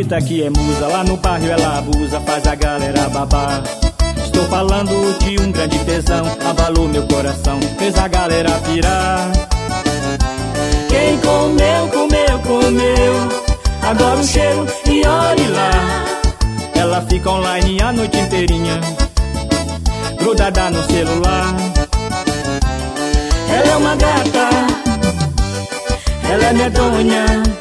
artista que é musa, lá no bairro ela abusa, faz a galera babar. Estou falando de um grande tesão, abalou meu coração, fez a galera pirar. Quem comeu, comeu, comeu, adora o cheiro e olhe lá. Ela fica online a noite inteirinha, grudada no celular. Ela é uma gata, ela é medonha,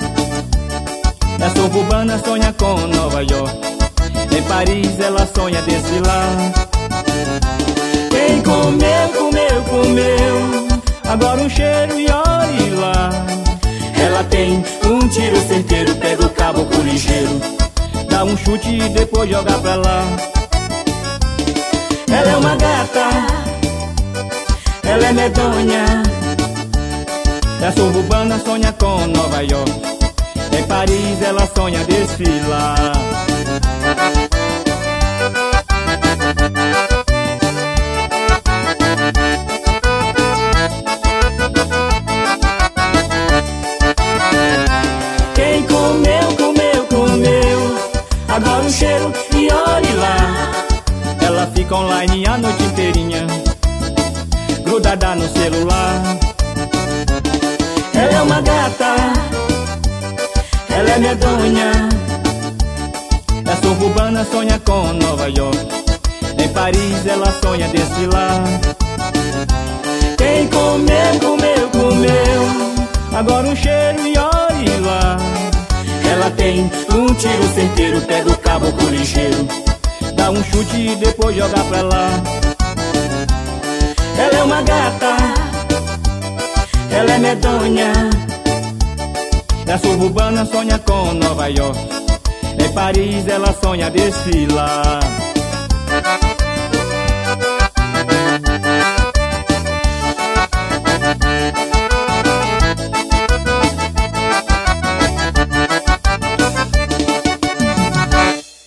é suburbana, sonha com Nova York. Em Paris ela sonha desfilar. Quem comeu, comeu, comeu, agora um cheiro e olhe lá. Ela tem um tiro certeiro, pega o caboclo ligeiro, dá um chute e depois joga pra lá. Ela é uma gata, ela é medonha, é suburbana, sonha com Nova York. Em Paris ela sonha desfilar. Quem comeu, comeu, comeu, agora um cheiro e olhe lá. Ela fica online a noite inteirinha, grudada no celular. Ela é uma gata, ela é medonha, é suburbana, sonha com Nova York. Em Paris ela sonha desfilar. Quem comeu, comeu, comeu, agora um cheiro e olhe lá. Ela tem um tiro certeiro, pega o caboclo ligeiro, dá um chute e depois joga pra lá. Ela é uma gata, ela é medonha, é suburbana, sonha com Nova York. Em Paris ela sonha desfilar.